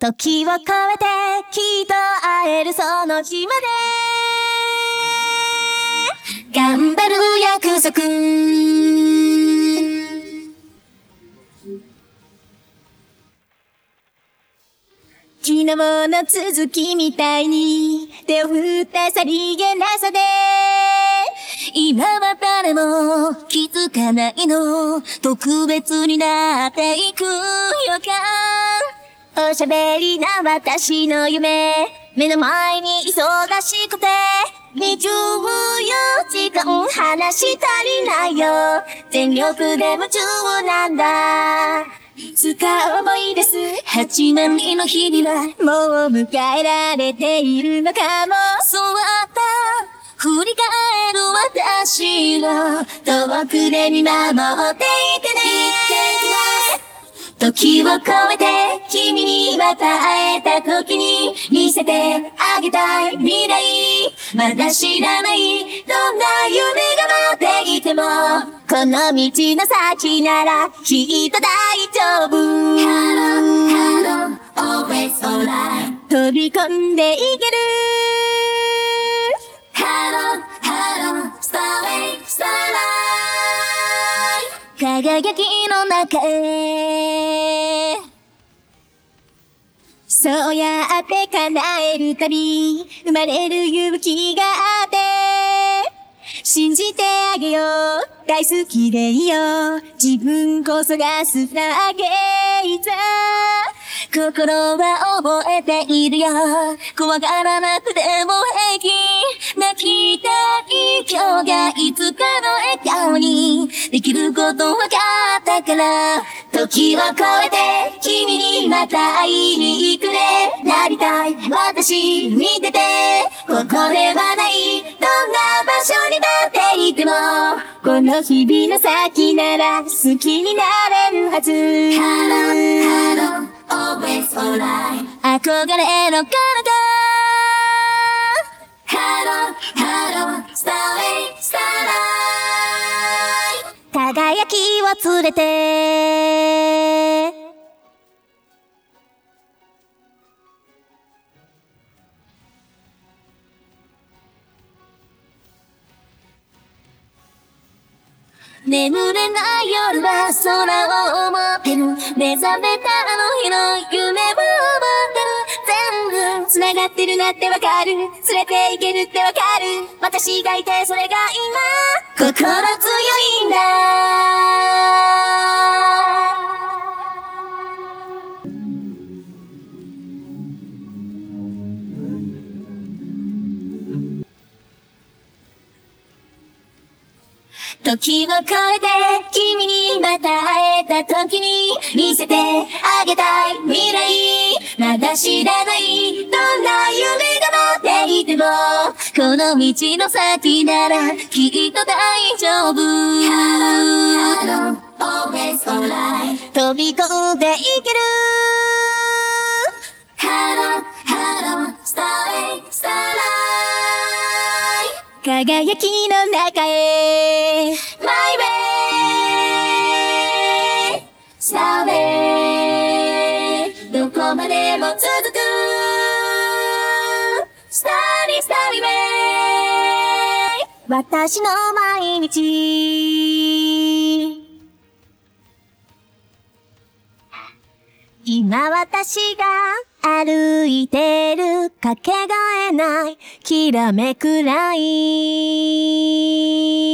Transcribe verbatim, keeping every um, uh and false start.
時を超えてきっと会えるその日まで頑張る約束昨日の続きみたいに手を振ってさりげなさで今は誰も気づかないの特別になっていく予感おしゃべりな私の夢目の前に忙しくてにじゅうよじかん話し足りないよ全力で夢中なんだいつか思い出す始まりの日にはもう迎えられているのかもそうあった振り返る私を遠くで見守っていてね時を超えて君にまた会えた時に見せてあげたい未来まだ知らないどんな夢が待っていてもこの道の先ならきっと大丈夫 Hello, hello, always alright 飛び込んでいける Hello, hello, starlight, starlight 輝きの中へそうやって叶えるたび生まれる勇気があって信じてあげよう大好きでいいよ自分こそがスターゲイザー心は覚えているよ怖がらなくても平気泣きたい今日がいつかの笑顔にできることわかったから時を超えて君にまた会いに行くねなりたい私見ててここではないどんな場所にだっていてもこの日々の先なら好きになれるはず Hello, hello, always alright 憧れの彼方 Hello, hello, starlight, starlight 輝きを連れて眠れない夜は空を思ってる目覚めたあの日の夢を思ってる全部繋がってるなってわかる連れて行けるってわかる私がいてそれが今心強いんだ時を超えて君にまた会えた時に見せてあげたい未来まだ知らないどんな夢が待っていてもこの道の先ならきっと大丈夫 Hello, hello, always alright 飛び込んでいける Hello, hello, starlight, starlight 輝きの中へ My way Starway どこまでも続く Starry Starry way 私の毎日今私が歩いてるかけがえないきらめくライン